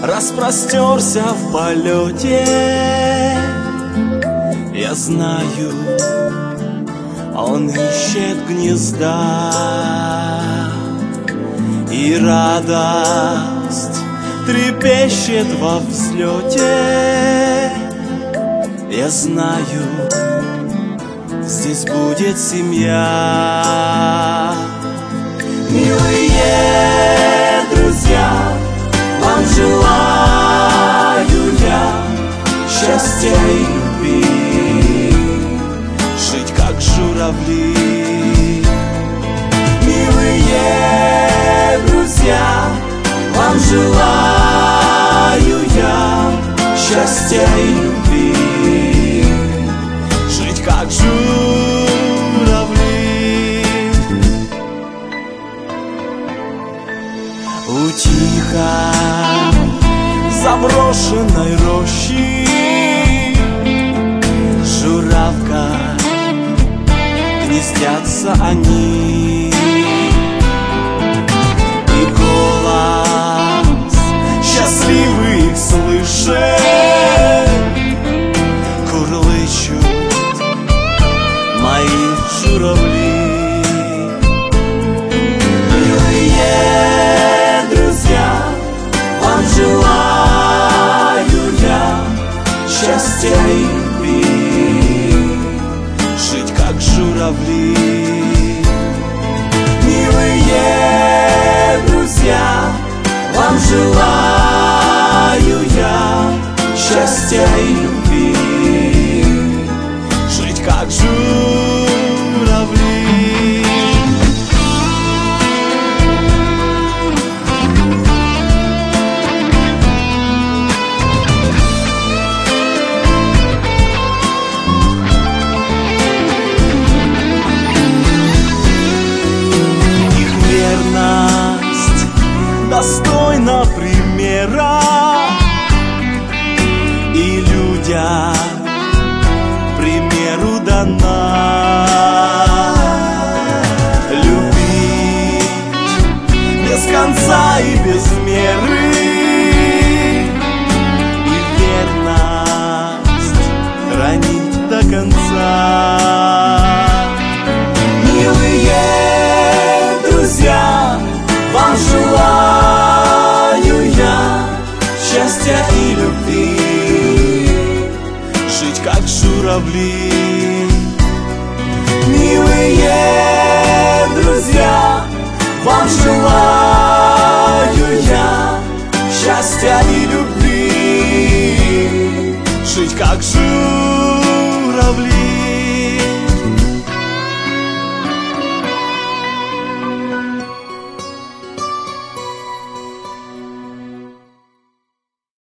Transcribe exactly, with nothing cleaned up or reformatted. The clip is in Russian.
распростерся в полете. Я знаю, он ищет гнезда, и радость трепещет во взлете. Я знаю, здесь будет семья. Милые друзья, вам желаю я счастья и любви, жить как журавли. Милые друзья, вам желаю я счастья и любви, жить как журавли. У тихой заброшенной рощи журавка, гнездятся они, и голос счастливый их слышит, курлычут мои журавли. Милые друзья, вам желаю я счастья и любви, жить как журавли. Милые друзья, вам желаю я счастья и любви, жить как журавли. Достойна примера, и людям примеру дана. Любить без конца и без меры, и верность хранить до конца. Милые друзья, вам желаю я счастья и любви, жить как журавли. Милые друзья, вам желаю я счастья и любви, жить как журавли.